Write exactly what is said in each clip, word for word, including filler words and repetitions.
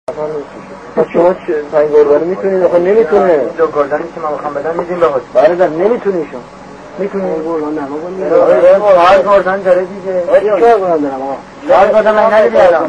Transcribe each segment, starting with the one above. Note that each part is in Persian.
شما پنج گردانی میتونید؟ آخه نمیتونه. دو گردانی که ما بخوام بدم میدیم به حسن. برادر نمیتونیشون. میتونید گردان نه ما هر گردان داره دیگه. چهار گردان دارم آقا. هر گردان من ندیدم الان.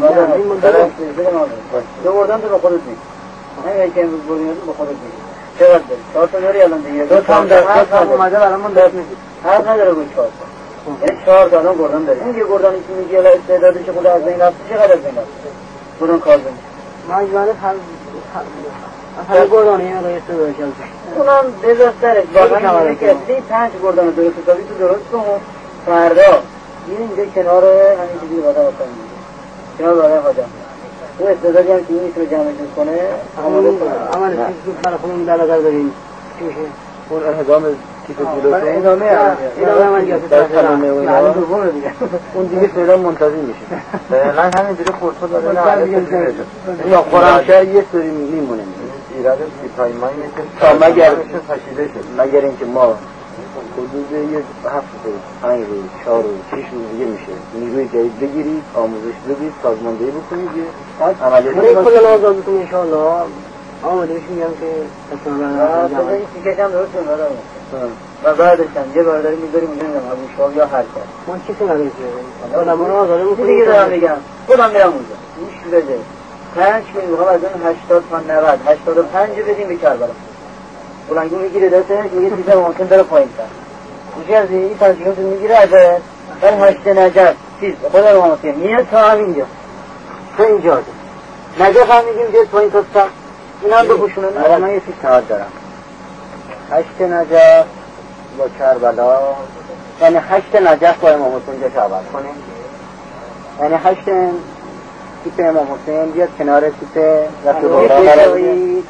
دو گردان تو به خودت میگی. نه یکی امروز بودیم به خودت میگی. چقدر داری؟ چهار تا داری الان دیگه. دو تا هم دست اومده برامون دست میدی. هر نداره بود چهار تا. یعنی چهار تا الان گردان داری. این یه گردانی که میگی الان استعدادش خود از بین رفت چقدر از بین رفت؟ گردان کار بین. من جوانه هر هر گردانی اینا رو استعدادش از. اونم بذارتره. واقعا اینه که اصلی پنج گردان درست حسابی تو درست کن. فردا این اینجا کنار همین چیزی بادا واسه میگه. کنار بالا حاجم. اون استعدادی هم که این رو جمعش کنه آماده کنه. آماده چیز برای خودمون در نظر داریم. چی میشه؟ اون انهضام تیپ جلوشه ادامه ادامه من گرفت تمامه و اینا دومه دیگه. اون دیگه فعلا منتظر میشه. فعلا همینجوری خودت داره نه. یا خرمشهر یه سری میمونه. ایراد سیپای ما اینه که تا مگر فشیده شد. مگر اینکه ما حدود یه هفت روز، پنج روز، چهار روز، شش روز دیگه میشه. نیروی جدید بگیرید، آموزش بدید، سازماندهی بکنید. عملیات من کلا آزاد بکنم ان شاء الله. آماده بشیم میگم که اصلا برنامه این تیکش هم درست کنم. و بعدش هم یه بار داریم میذاریم اونجا میگم ابو شاب یا هر کار. ما چیزی نداریم. آدم رو آزاده میکنیم. دیگه دارم میگم. خودم میرم اونجا. گوش بده. پنج میلیون میخوام از اون هشتاد تا نود، هشتاد و پنج بدیم به کربلا. بلنگو میگیره دستش میگه چیزا ممکن داره پایین تر. میشه از این تاجیکات میگیره از بعد هشت نجف چیز خدا رو ممکن میاد تا همینجا. تا اینجا. نجف هم میگیم بیاد پایین تا تا اینا هم بپوشونه. آقا من یه چیز تعهد دارم. هشت نجف با کربلا، یعنی هشت نجف با امام حسین جاش عوض کنیم. یعنی هشت تیپ امام حسین بیاد کنار تیپ رفت جایی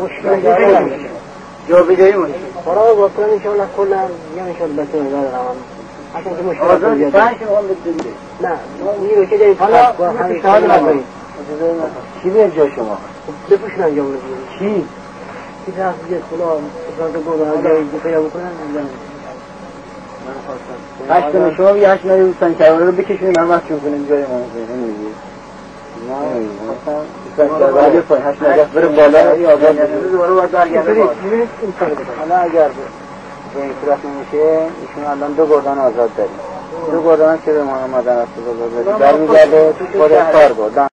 جا بیدایی مونی برای باطلان انشاءالله کلا میگم انشاءالله بسیار ندارم اصلا که مشکل آزاد پنج مقام بسیده نه نیرو که دارید حالا همین شهاد ندارید چی بیاد جا شما؟ بپوشن انجام بگیرید چی؟ چی فرق بیاد خدا اصلا تو گوه اگه پیدا بکنن هشت تا شما بگه هشت نده دوستان کربلا رو بکشونیم من وقت چون کنیم جای امام حسین نمیگی اگه پای هشت نجف بره بالا یا آزاد دوباره باید برگرده بالا حالا اگر به این صورت نمیشه ایشون الان دو گردان آزاد داریم دو گردان که به محمد رسول الله برمیگرده خود کار گردان